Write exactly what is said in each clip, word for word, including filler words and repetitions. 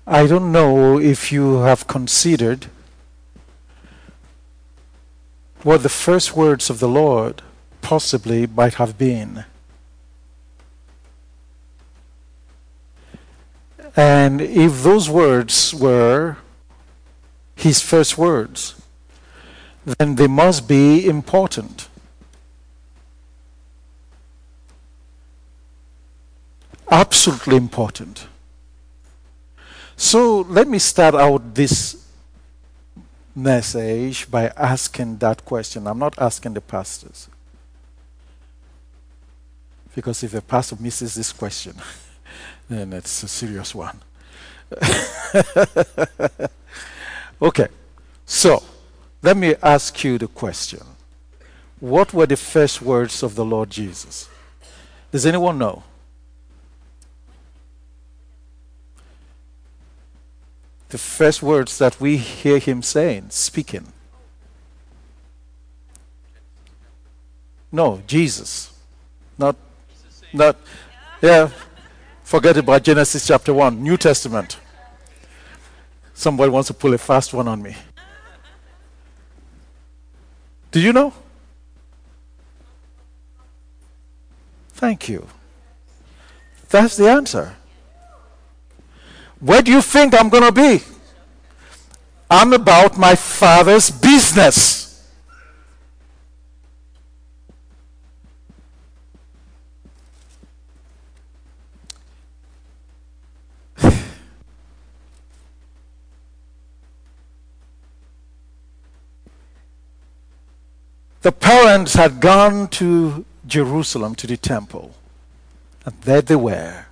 I don't know if you have considered what the first words of the Lord possibly might have been. And if those words were his first words, then they must be important. Absolutely important. So let me start out this message by asking that question. I'm not asking the pastors, because if the pastor misses this question, then it's a serious one. Okay, so let me ask you the question. What were the first words of the Lord Jesus? Does anyone know? The first words that we hear him saying, speaking. No, Jesus. Not, not, yeah, forget about Genesis chapter one, New Testament. Somebody wants to pull a fast one on me. Do you know? Thank you. That's the answer. Where do you think I'm going to be? I'm about my Father's business. The parents had gone to Jerusalem, to the temple, and there they were.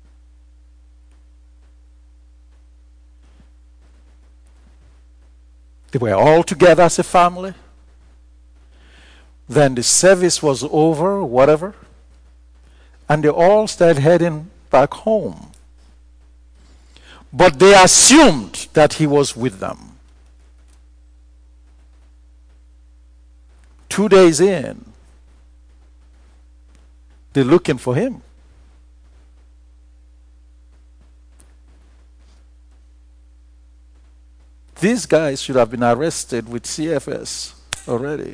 They were all together as a family. Then the service was over, whatever, and they all started heading back home. But they assumed that he was with them. Two days in, they're looking for him. These guys should have been arrested with C F S already.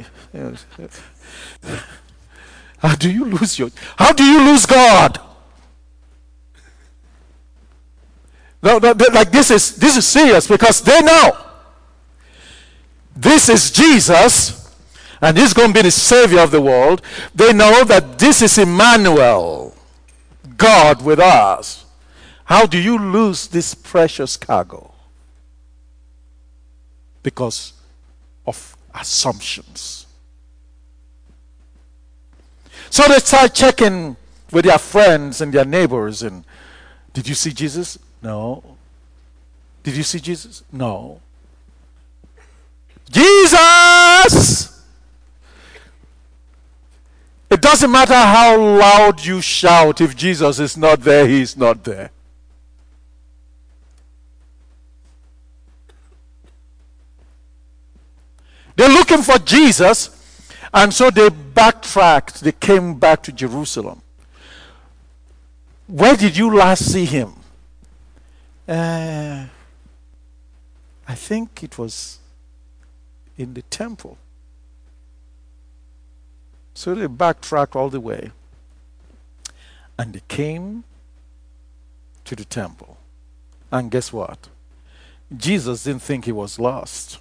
How do you lose your? How do you lose God? No, no, like this is this is serious, because they know this is Jesus, and he's going to be the Savior of the world. They know that this is Emmanuel, God with us. How do you lose this precious cargo? Because of assumptions. So they start checking with their friends and their neighbors. And did you see Jesus? No. Did you see Jesus? No. Jesus! It doesn't matter how loud you shout. If Jesus is not there, he's not there. They're looking for Jesus, and so they backtracked. They came back to Jerusalem. Where did you last see him? Uh, I think it was in the temple. So they backtracked all the way, and they came to the temple. And guess what? Jesus didn't think he was lost.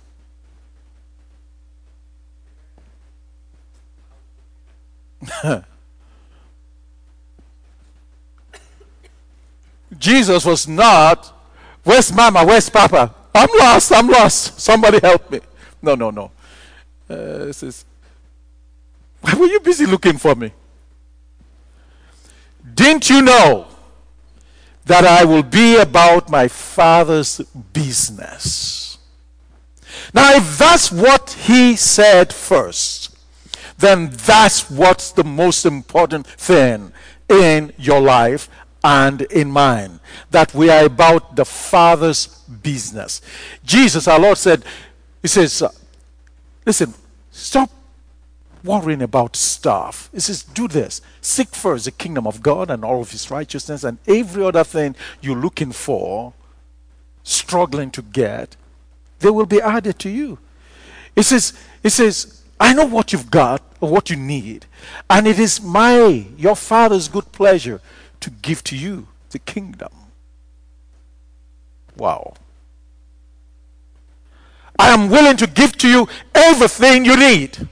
Jesus was not, where's Mama, where's Papa? I'm lost, I'm lost. Somebody help me. No, no, no. Uh, this is, why were you busy looking for me? Didn't you know that I will be about my Father's business? Now, if that's what he said first, then that's what's the most important thing in your life and in mine. That we are about the Father's business. Jesus, our Lord, said, he says, uh, listen, stop worrying about stuff. He says, do this. Seek first the kingdom of God and all of his righteousness, and every other thing you're looking for struggling to get, they will be added to you. It says, it says, I know what you've got or what you need, and it is my, your Father's good pleasure to give to you the kingdom. Wow. I am willing to give to you everything you need.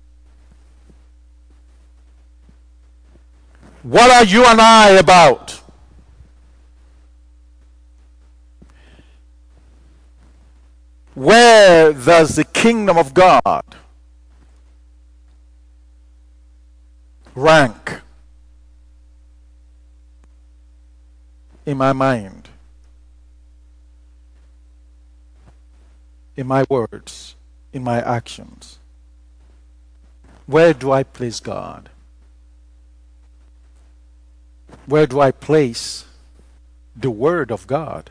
What are you and I about? Where does the kingdom of God rank in my mind, in my words, in my actions? Where do I place God? Where do I place the Word of God?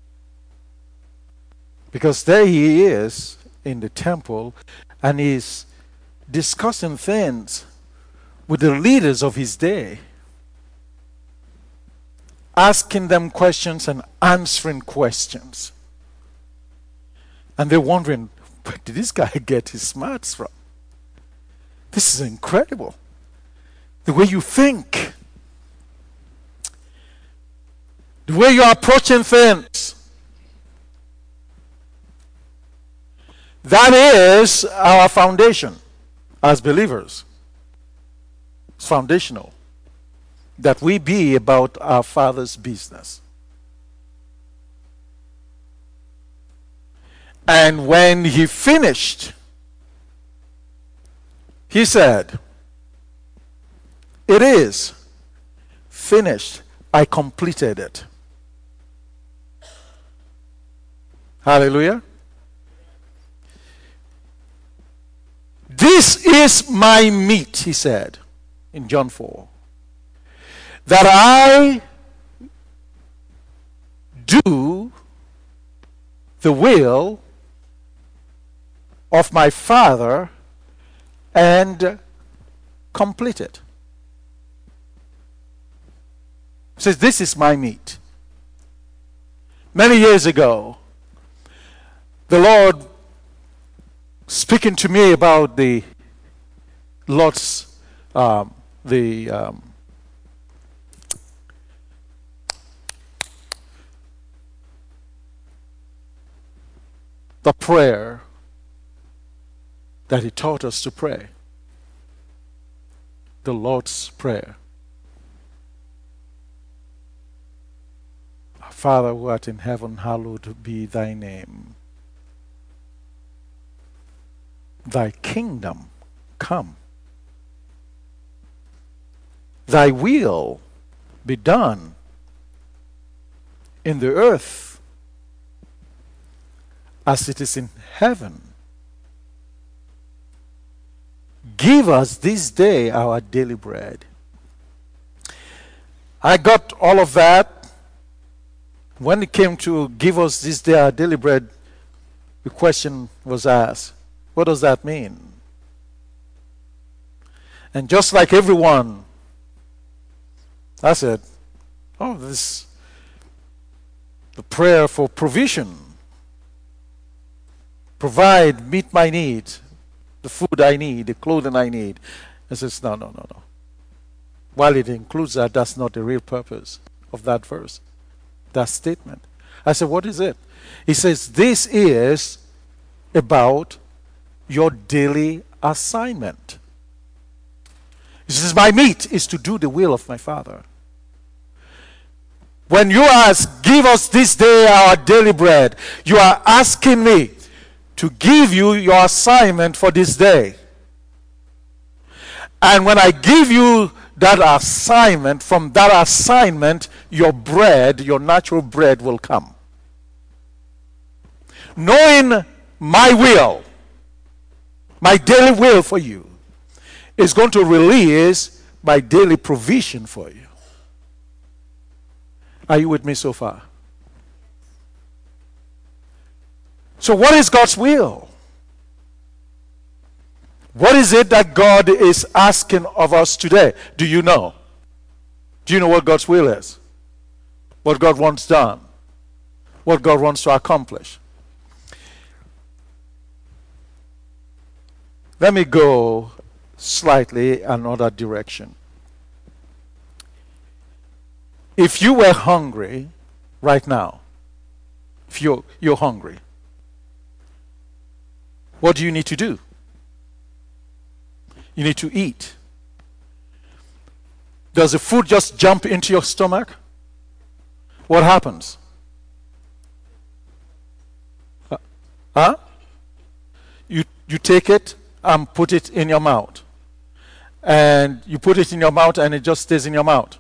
Because there he is in the temple, and he's discussing things with the leaders of his day, asking them questions and answering questions. And they're wondering, where did this guy get his smarts from? This is incredible. The way you think, the way you're approaching things. That is our foundation as believers. It's foundational that we be about our Father's business. And when he finished, he said, it is finished. I completed it. Hallelujah. This is my meat, he said in John four, that I do the will of my Father and complete it. He says, this is my meat. Many years ago, the Lord speaking to me about the Lord's, um, the um, the prayer that he taught us to pray, the Lord's Prayer. Our Father who art in heaven, hallowed be thy name. Thy kingdom come. Thy will be done in the earth as it is in heaven. Give us this day our daily bread. I got all of that. When it came to give us this day our daily bread, the question was asked, what does that mean? And just like everyone, I said, oh, this the prayer for provision. Provide, meet my needs, the food I need, the clothing I need. I says, no, no, no, no. While it includes that, that's not the real purpose of that verse, that statement. I said, what is it? He says, this is about your daily assignment. He says, my meat is to do the will of my Father. When you ask, give us this day our daily bread, you are asking me to give you your assignment for this day. And when I give you that assignment, from that assignment, your bread, your natural bread will come. Knowing my will, my daily will for you, is going to release my daily provision for you. Are you with me so far? So what is God's will? What is it that God is asking of us today? Do you know? Do you know what God's will is? What God wants done? what God wants to accomplish. Let me go slightly another direction. If you were hungry right now, if you're, you're hungry, what do you need to do? You need to eat. Does the food just jump into your stomach? What happens? Uh, huh? You, you take it and put it in your mouth. And you put it in your mouth and it just stays in your mouth.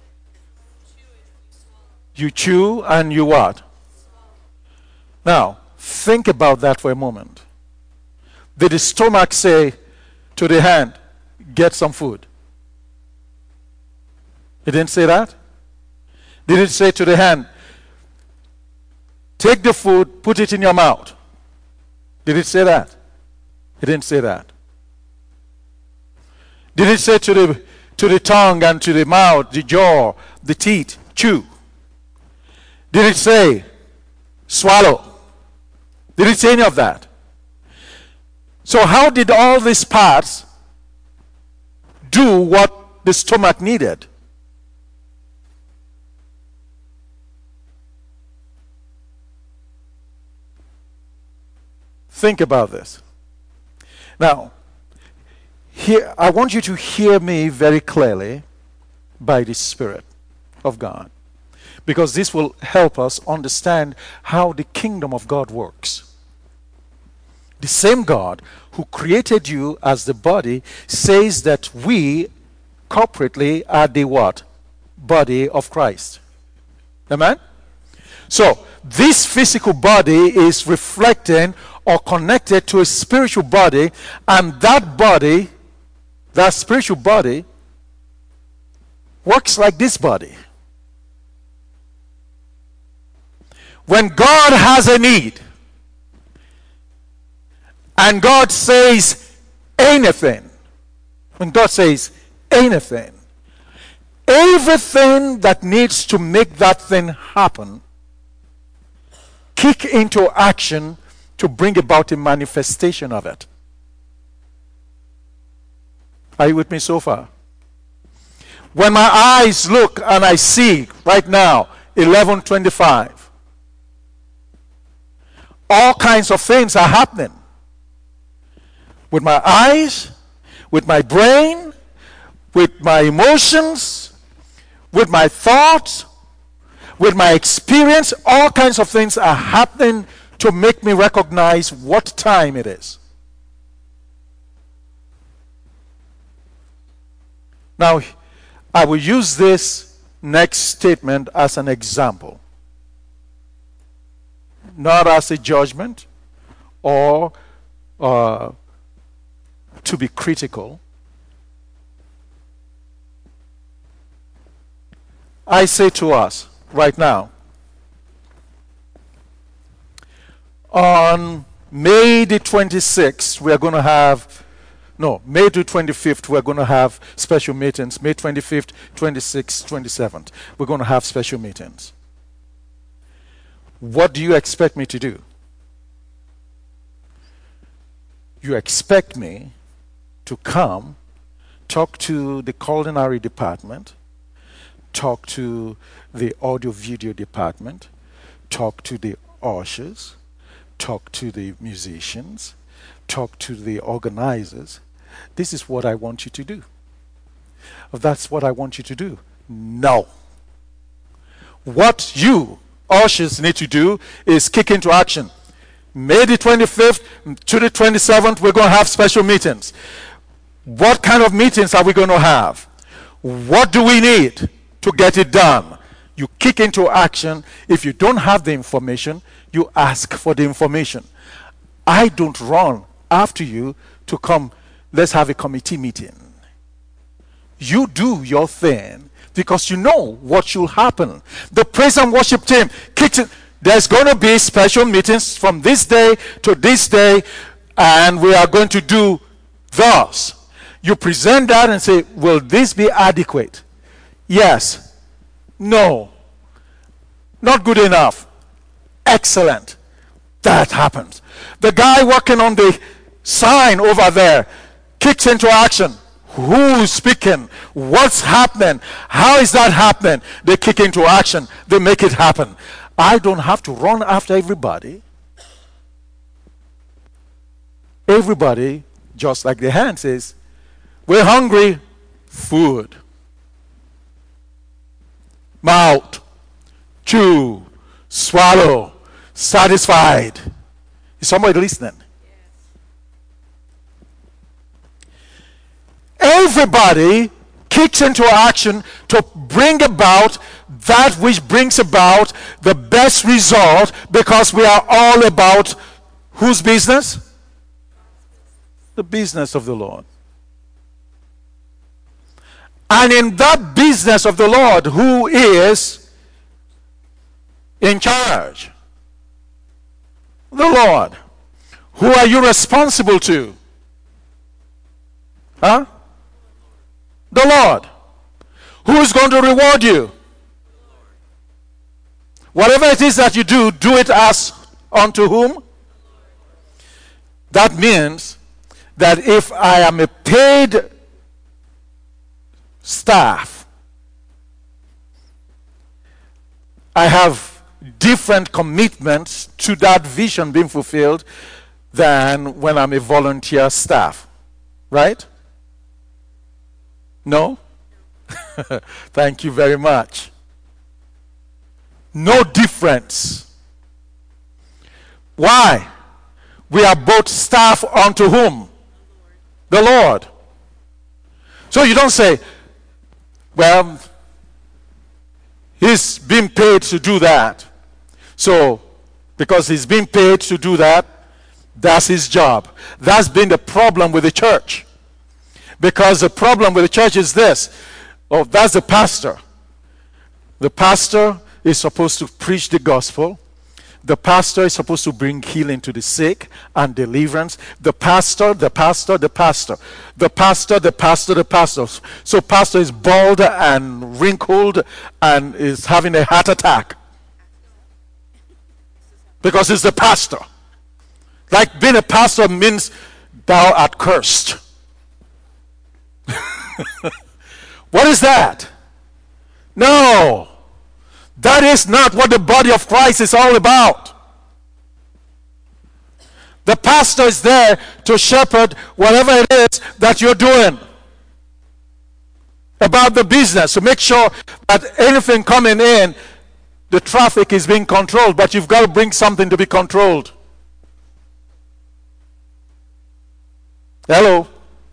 You chew and you what? Now, think about that for a moment. Did the stomach say to the hand, get some food? It didn't say that? Did it say to the hand, take the food, put it in your mouth? Did it say that? It didn't say that. Did it say to the to the tongue and to the mouth, the jaw, the teeth, chew? Did it say swallow? Did it say any of that? So how did all these parts do what the stomach needed? Think about this. Now, here, I want you to hear me very clearly by the Spirit of God, because this will help us understand how the kingdom of God works. The same God who created you as the body says that we corporately are the what? Body of Christ. Amen? So, this physical body is reflecting or connected to a spiritual body, and that body, that spiritual body, works like this body. When God has a need, and God says anything, when God says anything, everything that needs to make that thing happen kick into action to bring about a manifestation of it. Are you with me so far? When my eyes look and I see right now eleven twenty-five, all kinds of things are happening with my eyes, with my brain, with my emotions, with my thoughts, with my experience. All kinds of things are happening to make me recognize what time it is. Now, I will use this next statement as an example, not as a judgment or uh, to be critical. I say to us right now, on May the twenty-sixth, we are going to have, no, May the twenty-fifth, we're going to have special meetings. May twenty-fifth, twenty-sixth, twenty-seventh, we're going to have special meetings. What do you expect me to do? You expect me to come, talk to the culinary department, talk to the audio video department, talk to the ushers, talk to the musicians, talk to the organizers. This is what I want you to do. That's what I want you to do. No. What you ushers need to do is kick into action. May the twenty-fifth to the twenty-seventh, we're going to have special meetings. What kind of meetings are we going to have? What do we need to get it done? You kick into action. If you don't have the information, you ask for the information. I don't run after you to come, let's have a committee meeting. You do your thing because you know what should happen. The praise and worship team kicks in. There's going to be special meetings from this day to this day, and we are going to do thus. You present that and say, will this be adequate? Yes. No. Not good enough. excellent. That happens. The guy working on the sign over there kicks into action. Who's speaking? What's happening? How is that happening? They kick into action. They make it happen. I don't have to run after everybody. Everybody, just like the hand says, we're hungry. Food. Mouth. Chew. Swallow. Satisfied. Is somebody listening? Everybody kicks into action to bring about that which brings about the best result, because we are all about whose business? The business of the Lord. And in that business of the Lord, who is in charge? The Lord. Who are you responsible to? Huh? The Lord. Who is going to reward you? Whatever it is that you do, do it as unto whom? That means that if I am a paid staff, I have different commitments to that vision being fulfilled than when I'm a volunteer staff. Right? No? Thank you very much. No difference. Why? We are both staff unto whom? The Lord. So you don't say, well, he's being paid to do that. So, because he's being paid to do that, that's his job. That's been the problem with the church. Because the problem with the church is this. Oh, that's the pastor. The pastor is supposed to preach the gospel. The pastor is supposed to bring healing to the sick and deliverance. The pastor, the pastor, the pastor. The pastor, the pastor, the pastor. So pastor is bald and wrinkled and is having a heart attack. Because he's the pastor. Like being a pastor means thou art cursed. What is that? No. That is not what the body of Christ is all about. The pastor is there to shepherd whatever it is that you're doing about the business, to make sure that anything coming in, the traffic is being controlled, but you've got to bring something to be controlled. Hello?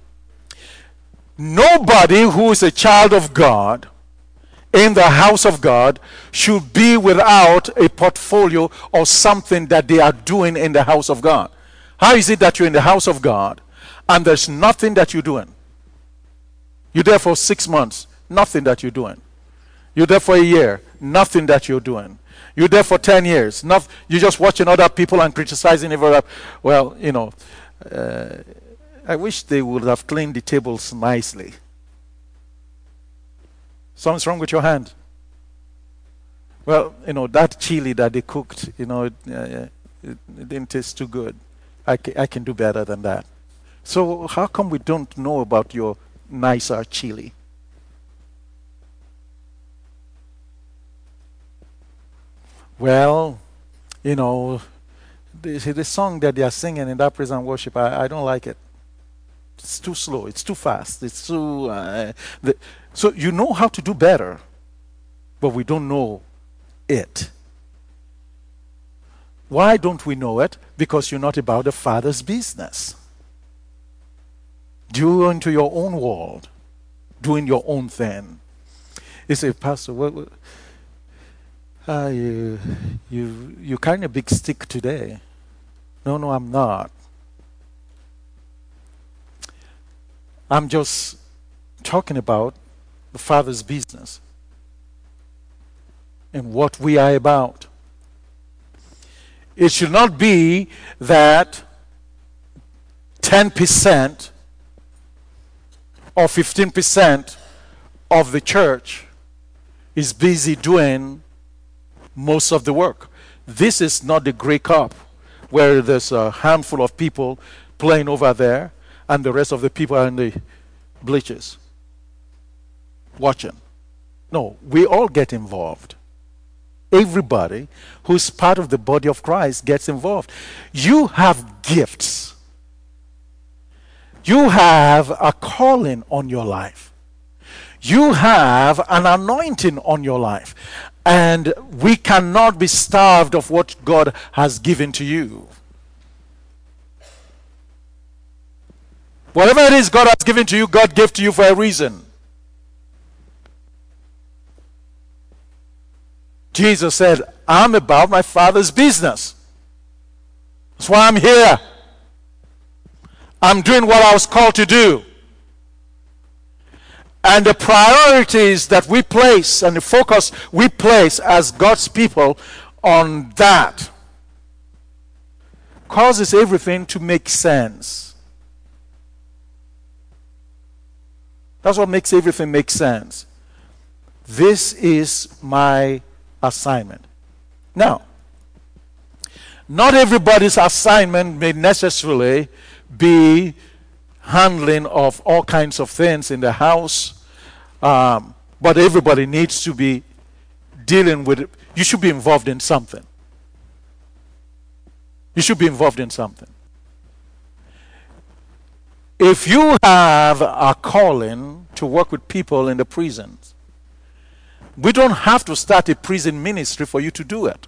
Nobody who is a child of God in the house of God should be without a portfolio or something that they are doing in the house of God. How is it that you're in the house of God and there's nothing that you're doing? You're there for six months, nothing that you're doing. You're there for a year, nothing that you're doing. You're there for ten years, not, you're just watching other people and criticizing everyone. Well, you know, uh, I wish they would have cleaned the tables nicely. Something's wrong with your hand. Well, you know, that chili that they cooked, you know, it, uh, it, it didn't taste too good. I, ca- I can do better than that. So how come we don't know about your nicer chili? Well, you know, the, the song that they are singing in that praise and worship, I, I don't like it. It's too slow. It's too fast. It's too... Uh, the, so you know how to do better, but we don't know it. Why don't we know it? Because you're not about the Father's business. Do into your own world. Doing your own thing. You say, Pastor, what... what uh, you, you, you're carrying a big stick today. No, no, I'm not. I'm just talking about the Father's business and what we are about. It should not be that ten percent or fifteen percent of the church is busy doing most of the work. This is not the Grey Cup where there's a handful of people playing over there and the rest of the people are in the bleachers watching. No, we all get involved. Everybody who's part of the body of Christ gets involved. You have gifts. You have a calling on your life. You have an anointing on your life. And we cannot be starved of what God has given to you. Whatever it is God has given to you, God gave to you for a reason. Jesus said, I'm about my Father's business. That's why I'm here. I'm doing what I was called to do. And the priorities that we place and the focus we place as God's people on that causes everything to make sense. That's what makes everything make sense. This is my assignment. Now, not everybody's assignment may necessarily be handling of all kinds of things in the house, um, but everybody needs to be dealing with it. You should be involved in something. You should be involved in something. If you have a calling to work with people in the prisons, we don't have to start a prison ministry for you to do it.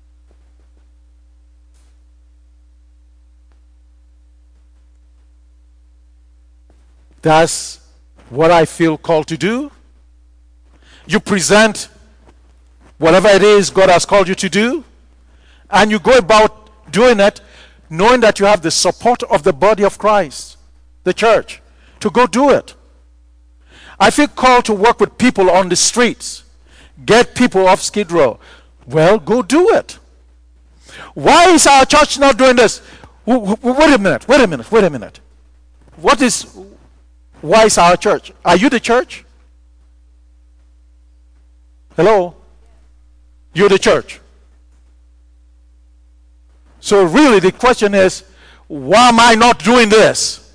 That's what I feel called to do. You present whatever it is God has called you to do, and you go about doing it knowing that you have the support of the body of Christ, the church, to go do it. I feel called to work with people on the streets, get people off Skid Row. Well, go do it. Why is our church not doing this? Wait a minute, wait a minute, wait a minute. What is... Why is our church? Are you the church? Hello? You're the church. So really the question is, why am I not doing this?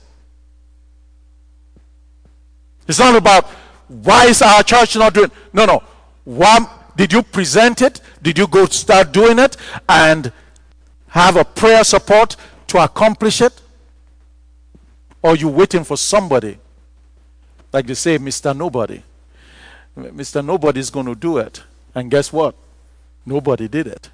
It's not about why is our church not doing it? No, no. Why, did you present it? Did you go start doing it and have a prayer support to accomplish it? Or are you waiting for somebody? Like they say, Mister Nobody. Mister Nobody is going to do it. And guess what? Nobody did it.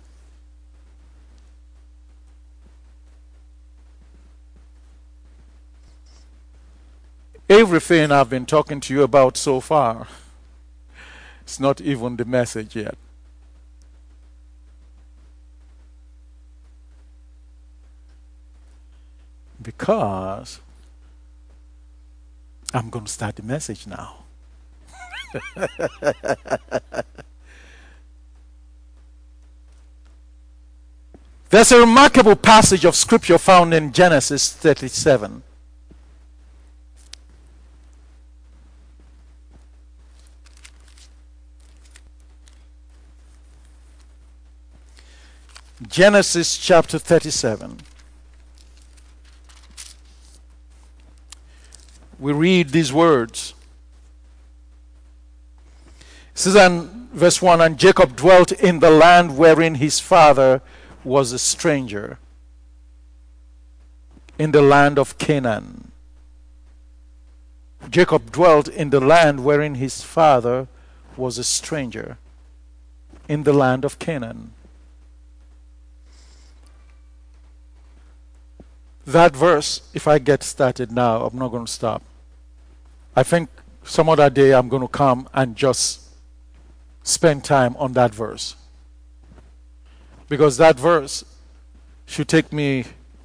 Everything I've been talking to you about so far, it's not even the message yet. Because I'm going to start the message now. There's a remarkable passage of scripture found in Genesis thirty-seven. Genesis chapter thirty-seven. We read these words. It says in verse one, and Jacob dwelt in the land wherein his father was a stranger, in the land of Canaan. Jacob dwelt in the land wherein his father was a stranger, in the land of Canaan. That verse, if I get started now, I'm not going to stop. I think some other day I'm going to come and just spend time on that verse. Because that verse should take me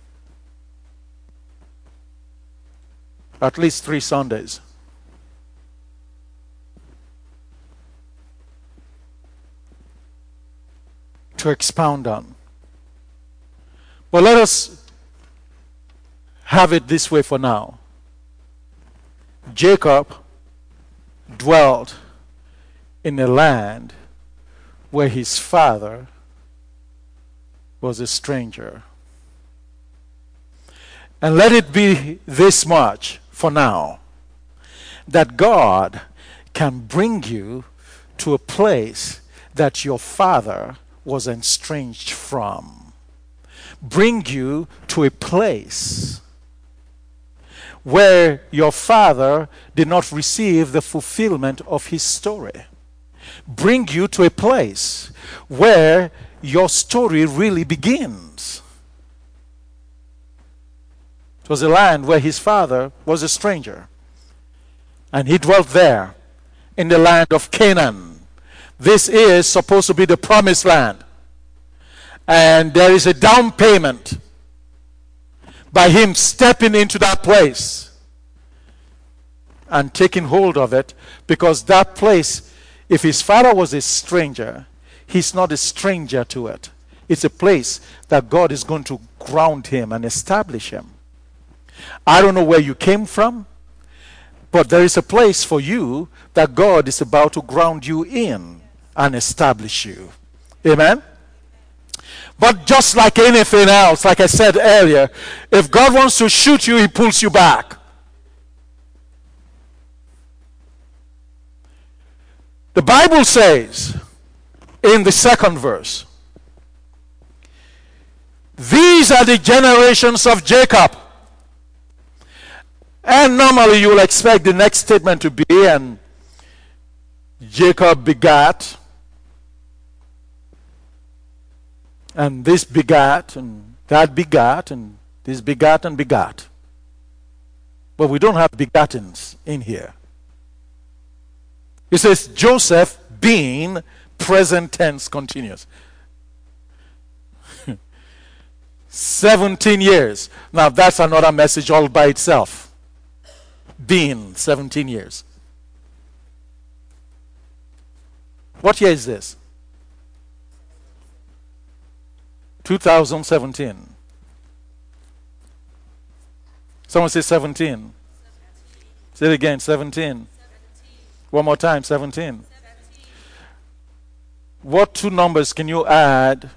at least three Sundays. To expound on. But let us have it this way for now. Jacob dwelt in a land where his father was a stranger. And let it be this much for now, that God can bring you to a place that your father was estranged from. Bring you to a place where your father did not receive the fulfillment of his story. Bring you to a place where your story really begins. It was a land where his father was a stranger, and he dwelt there in the land of Canaan. This is supposed to be the promised land, and there is a down payment by him stepping into that place and taking hold of it, because that place, if his father was a stranger, he's not a stranger to it. It's a place that God is going to ground him and establish him. I don't know where you came from, but there is a place for you that God is about to ground you in and establish you. Amen? But just like anything else, like I said earlier, if God wants to shoot you, he pulls you back. The Bible says in the second verse, these are the generations of Jacob. And normally you will expect the next statement to be, and Jacob begat, and this begat, and that begat, and this begat and begat. But we don't have begattens in here. It says Joseph being present tense continuous. seventeen years. Now that's another message all by itself. Being seventeen years. What year is this? two thousand seventeen. Someone say seventeen. Say it again, seventeen. One more time, seventeen. What two numbers can you add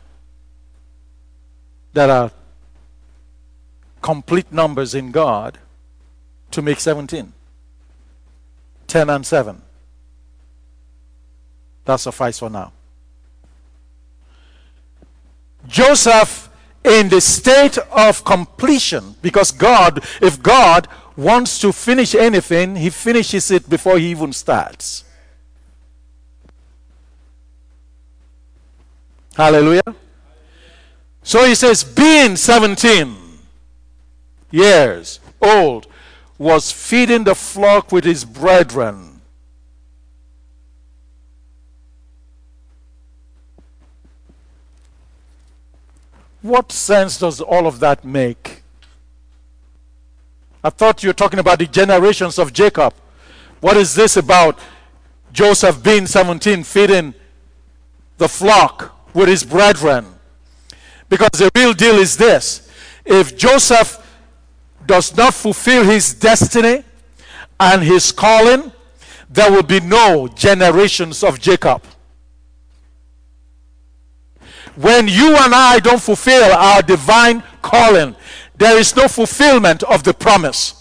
that are complete numbers in God to make seventeen? ten and seven. That suffices for now. Joseph in the state of completion, because God, if God wants to finish anything, he finishes it before he even starts. Hallelujah. So he says, being seventeen years old, was feeding the flock with his brethren. What sense does all of that make? I thought you were talking about the generations of Jacob. What is this about Joseph being seventeen, feeding the flock with his brethren? Because the real deal is this. If Joseph does not fulfill his destiny and his calling, there will be no generations of Jacob. When you and I don't fulfill our divine calling, there is no fulfillment of the promise.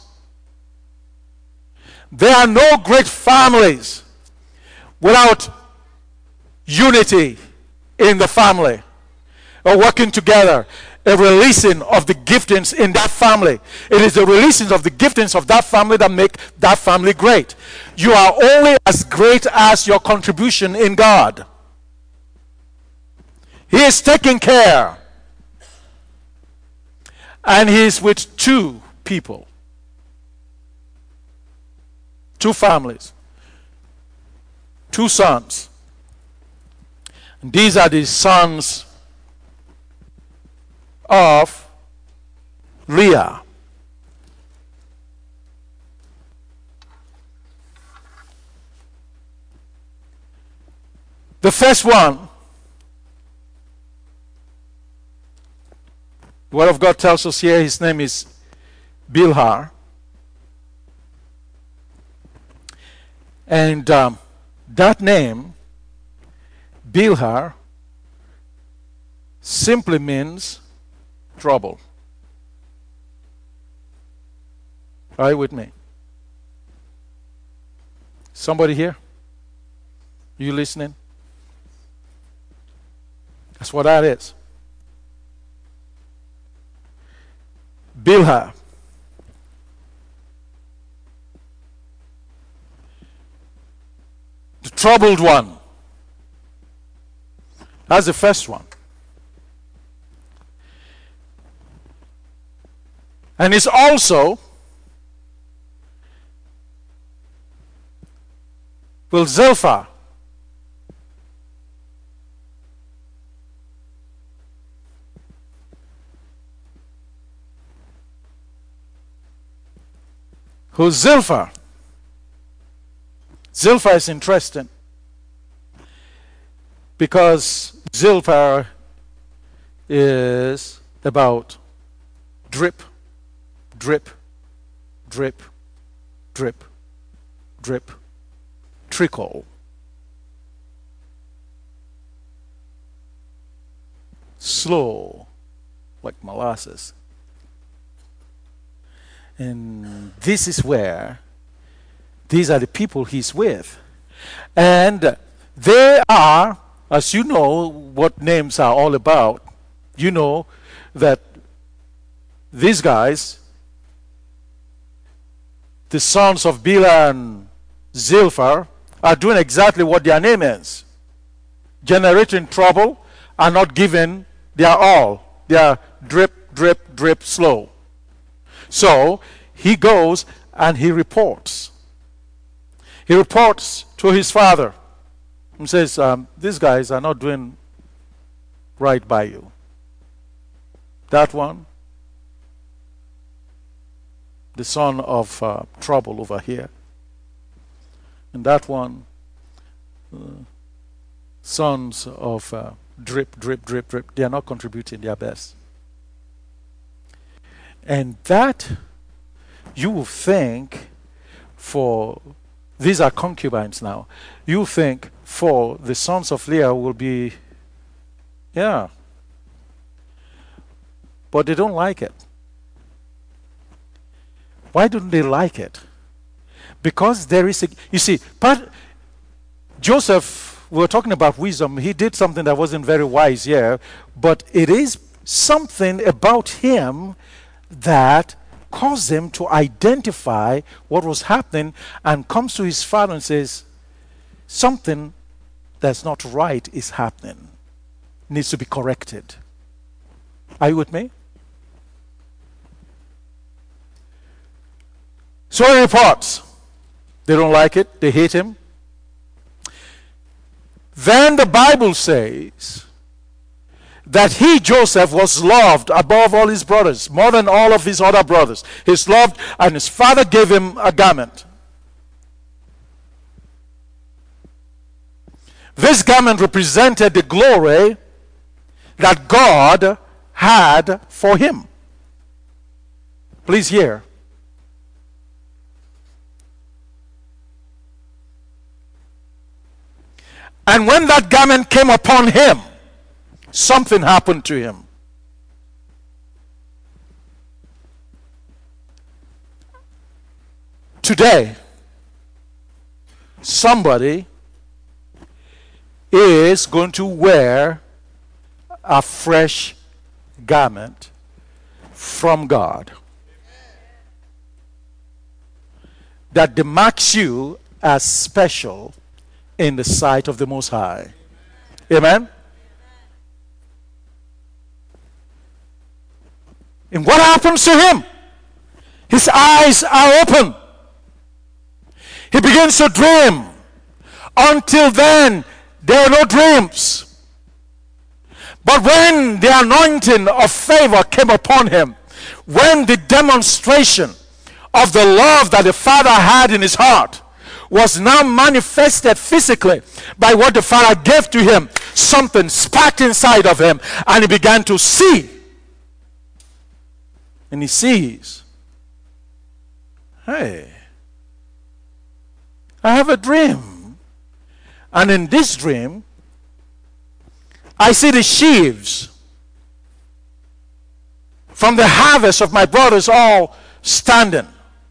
There are no great families without unity in the family or working together. A releasing of the giftings in that family. It is the releasing of the giftings of that family that make that family great. You are only as great as your contribution in God. He is taking care. And he is with two people. Two families. Two sons. And these are the sons of Leah. The first one, the Word of God tells us here, his name is Bilhah. And um, that name, Bilhah, simply means trouble. Are you with me? Somebody here? You listening? That's what that is. Bilhah. The troubled one. That's the first one. And it's also, well, Zilpah. Who's Zilpah? Zilpah is interesting because Zilpah is about drip, drip, drip, drip, drip, trickle. Slow, like molasses. And this is where these are the people he's with. And they are, as you know what names are all about, you know that these guys, the sons of Bilhah and Zilpah, are doing exactly what their name is. Generating trouble and not giving their all. They are drip, drip, drip, slow. So he goes and he reports. He reports to his father and says, um, these guys are not doing right by you. That one, the son of uh, trouble over here. And that one, uh, sons of uh, drip, drip, drip, drip. They are not contributing their best. And that, you will think, for, these are concubines now, you think for the sons of Leah will be, yeah. But they don't like it. Why don't they like it? Because there is a, you see, part, Joseph, we were talking about wisdom, he did something that wasn't very wise here, but it is something about him that caused him to identify what was happening and comes to his father and says, something that's not right is happening. Needs to be corrected. Are you with me? So he reports. They don't like it. They hate him. Then the Bible says that he, Joseph, was loved above all his brothers, more than all of his other brothers. He's loved, and his father gave him a garment. This garment represented the glory that God had for him. Please hear. And when that garment came upon him, something happened to him. Today, somebody is going to wear a fresh garment from God that demarks you as special in the sight of the Most High. Amen? And what happens to him? His eyes are open. He begins to dream. Until then, there are no dreams. But when the anointing of favor came upon him, when the demonstration of the love that the Father had in his heart was now manifested physically by what the Father gave to him, something sparked inside of him, and he began to see. And he sees, hey, I have a dream. And in this dream, I see the sheaves from the harvest of my brothers all standing.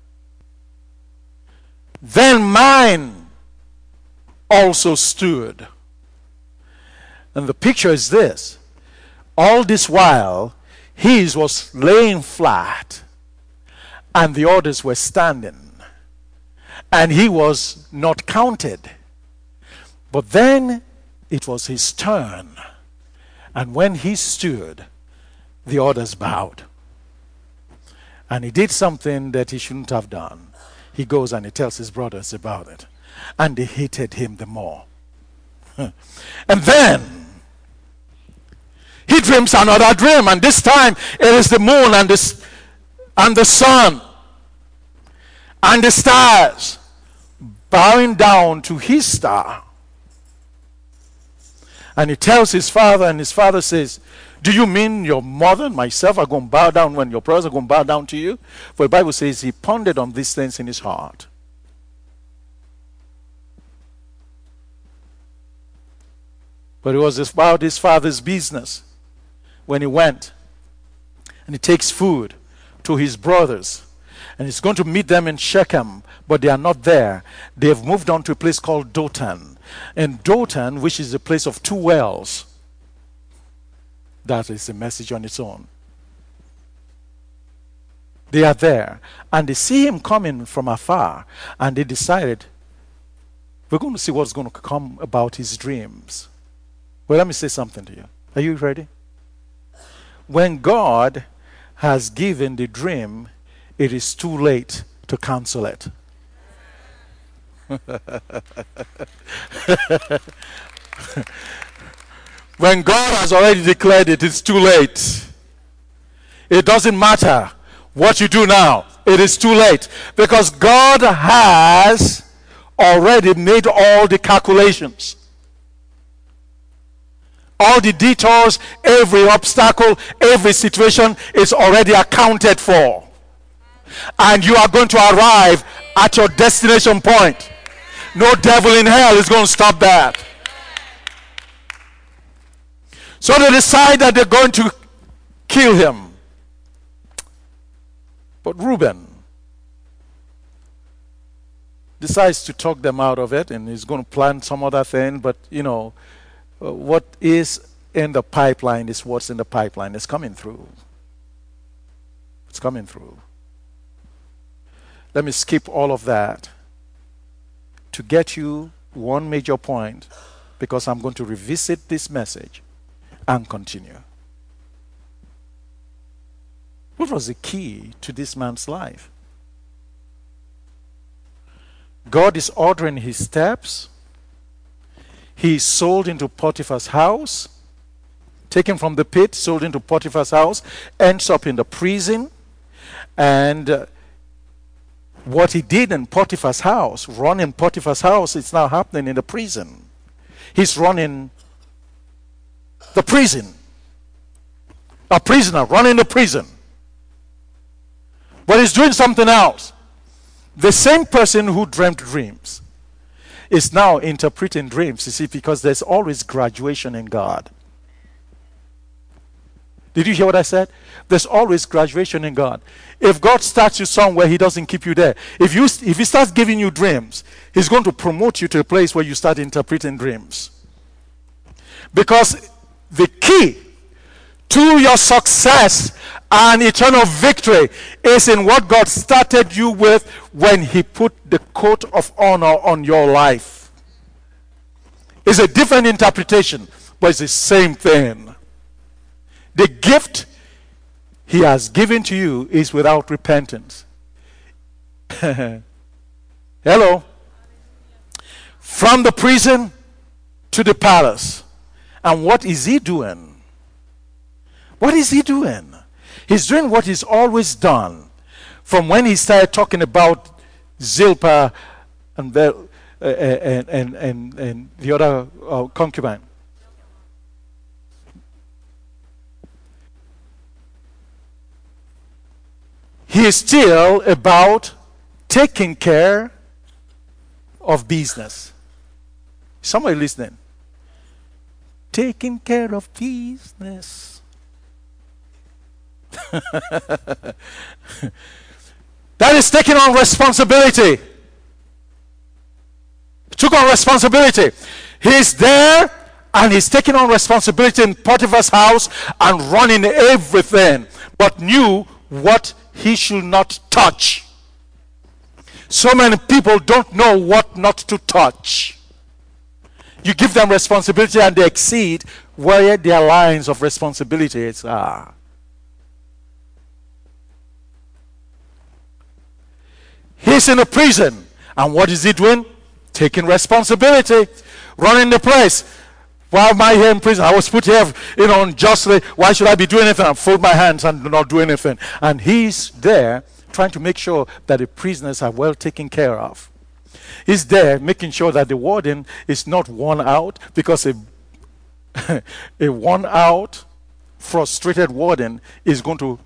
Then mine also stood. And the picture is this. All this while, his was laying flat, and the others were standing. And he was not counted. But then it was his turn. And when he stood, the others bowed. And he did something that he shouldn't have done. He goes and he tells his brothers about it. And they hated him the more. And then he dreams another dream. And this time it is the moon and the, and the sun and the stars bowing down to his star. And he tells his father, and his father says, do you mean your mother and myself are going to bow down when your brothers are going to bow down to you? For the Bible says he pondered on these things in his heart. But it was about his father's business when he went and he takes food to his brothers. And he's going to meet them in Shechem, but they are not there. They have moved on to a place called Dothan. And Dothan, which is a place of two wells, that is a message on its own. They are there, and they see him coming from afar, and they decided, we're going to see what's going to come about his dreams. Well, let me say something to you. Are you ready? When God has given the dream, it is too late to cancel it. When God has already declared it, it's too late. It doesn't matter what you do now. It is too late. Because God has already made all the calculations. All the detours, every obstacle, every situation is already accounted for. And you are going to arrive at your destination point. No devil in hell is going to stop that. So they decide that they're going to kill him. But Reuben decides to talk them out of it, and he's going to plan some other thing. But, you know, uh, what is in the pipeline is what's in the pipeline. It's coming through. It's coming through. Let me skip all of that to get you one major point, because I'm going to revisit this message and continue. What was the key to this man's life? God is ordering his steps. He is sold into Potiphar's house, taken from the pit, sold into Potiphar's house, ends up in the prison, and uh, what he did in Potiphar's house, running Potiphar's house, it's now happening in the prison. He's running the prison. A prisoner running the prison. But he's doing something else. The same person who dreamt dreams is now interpreting dreams, you see, because there's always graduation in God. Did you hear what I said? There's always graduation in God. If God starts you somewhere, he doesn't keep you there. If you if he starts giving you dreams, he's going to promote you to a place where you start interpreting dreams. Because the key to your success and eternal victory is in what God started you with when he put the coat of honor on your life. It's a different interpretation, but it's the same thing. The gift he has given to you is without repentance. Hello? From the prison to the palace. And what is he doing? What is he doing? He's doing what he's always done. From when he started talking about Zilpah and the, uh, and, and, and, and the other uh, concubine. He is still about taking care of business. Somebody listening? Taking care of business. That is taking on responsibility. Took on responsibility. He's there and he's taking on responsibility in Potiphar's house and running everything, but knew what he should not touch. So many people don't know what not to touch. You give them responsibility and they exceed where their lines of responsibilities are. He's in a prison. And what is he doing? Taking responsibility. Running the place. Why am I here in prison? I was put here, you know, unjustly. Why should I be doing anything? I fold my hands and not do anything. And he's there trying to make sure that the prisoners are well taken care of. He's there making sure that the warden is not worn out, because a, a worn out, frustrated warden is going to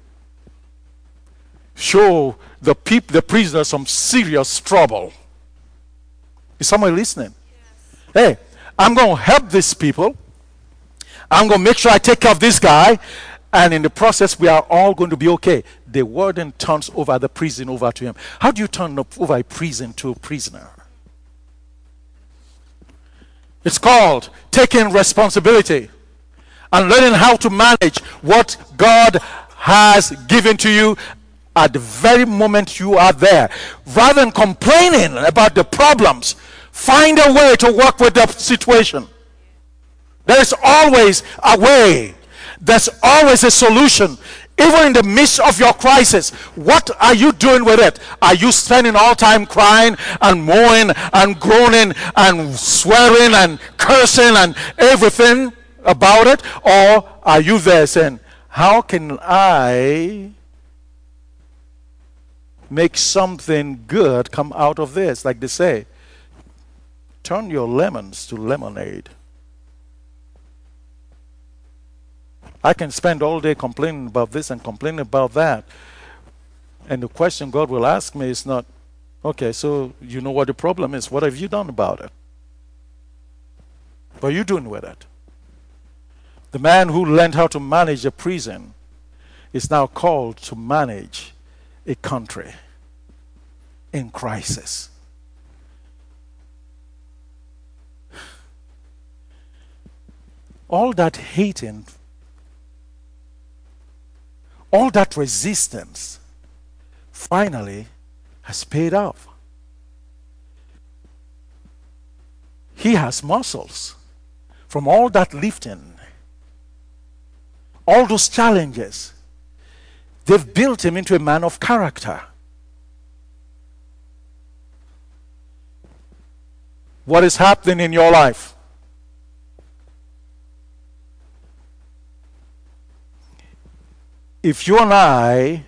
show the peop- the prisoners some serious trouble. Is somebody listening? Yes. Hey, I'm going to help these people. I'm going to make sure I take care of this guy. And in the process, we are all going to be okay. The warden turns over the prison over to him. How do you turn over a prison to a prisoner? It's called taking responsibility and learning how to manage what God has given to you at the very moment you are there. Rather than complaining about the problems, find a way to work with the situation. There is always a way. There's always a solution. Even in the midst of your crisis, what are you doing with it? Are you spending all time crying and moaning and groaning and swearing and cursing and everything about it? Or are you there saying, how can I make something good come out of this? Like they say, turn your lemons to lemonade. I can spend all day complaining about this and complaining about that. And the question God will ask me is not, okay, so you know what the problem is. What have you done about it? What are you doing with it? The man who learned how to manage a prison is now called to manage a country in crisis. All that hating, all that resistance finally has paid off. He has muscles from all that lifting, all those challenges. They've built him into a man of character. What is happening in your life? If you and I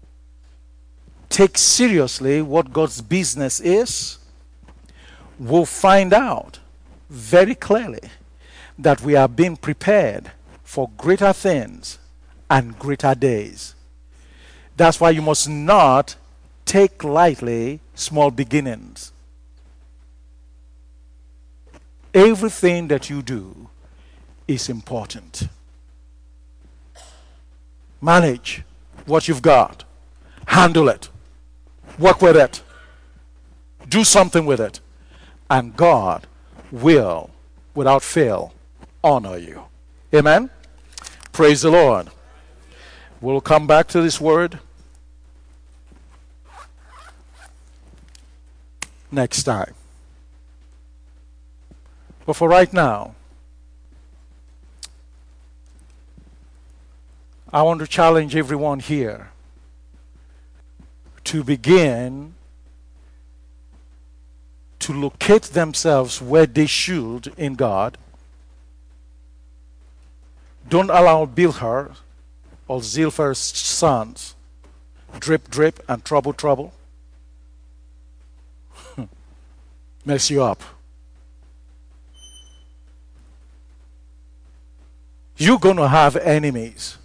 take seriously what God's business is, we'll find out very clearly that we are being prepared for greater things and greater days. That's why you must not take lightly small beginnings. Everything that you do is important. Manage what you've got. Handle it. Work with it. Do something with it. And God will, without fail, honor you. Amen? Praise the Lord. We'll come back to this word next time. But for right now, I want to challenge everyone here to begin to locate themselves where they should in God. Don't allow Bilhah or Zilphar's sons drip, drip, and trouble, trouble mess you up. You're going to have enemies.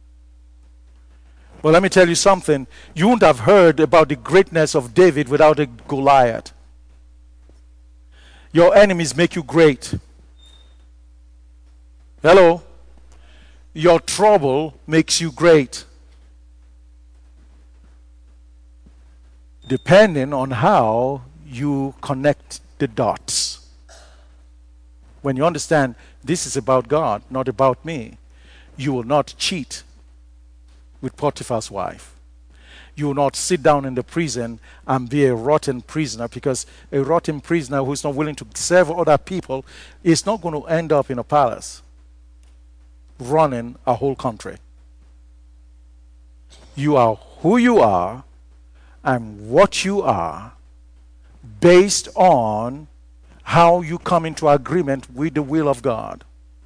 Well, let me tell you something. You wouldn't have heard about the greatness of David without a Goliath. Your enemies make you great. Hello? Your trouble makes you great. depending on how you connect the dots. When you understand this is about God, not about me, you will not cheat with Potiphar's wife. You will not sit down in the prison and be a rotten prisoner, because a rotten prisoner who is not willing to serve other people is not going to end up in a palace running a whole country. You are who you are and what you are based on how you come into agreement with the will of God.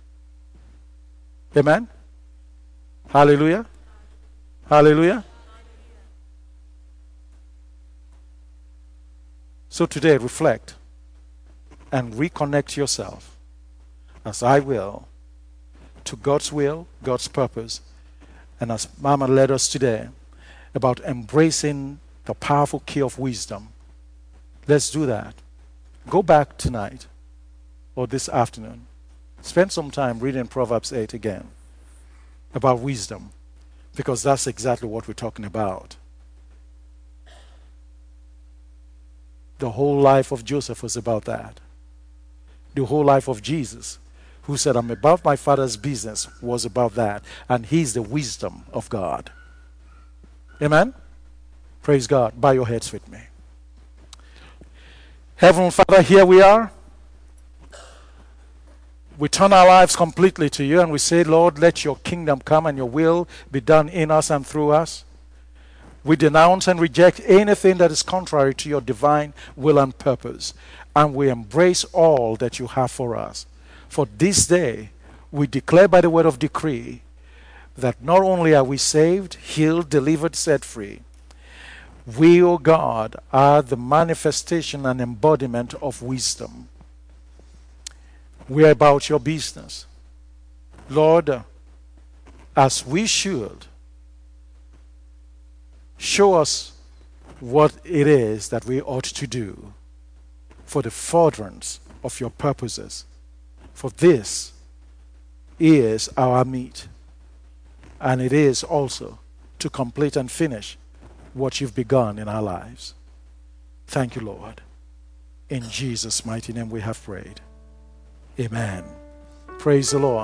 Amen? Hallelujah? Hallelujah? So today, reflect and reconnect yourself, as I will, to God's will, God's purpose, and as Mama led us today about embracing the powerful key of wisdom. Let's do that. Go back tonight or this afternoon. Spend some time reading Proverbs eight again about wisdom, because that's exactly what we're talking about. The whole life of Joseph was about that. The whole life of Jesus, who said, I'm about my Father's business, was about that. And he's the wisdom of God. Amen? Praise God. Bow your heads with me. Heavenly Father, here we are. We turn our lives completely to you and we say, Lord, let your kingdom come and your will be done in us and through us. We denounce and reject anything that is contrary to your divine will and purpose. And we embrace all that you have for us. For this day, we declare by the word of decree that not only are we saved, healed, delivered, set free, we, O God, are the manifestation and embodiment of wisdom. We are about your business. Lord, as we should, show us what it is that we ought to do for the furtherance of your purposes. For this is our meat, and it is also to complete and finish what you've begun in our lives. Thank you, Lord. In Jesus' mighty name we have prayed. Amen. Praise the Lord.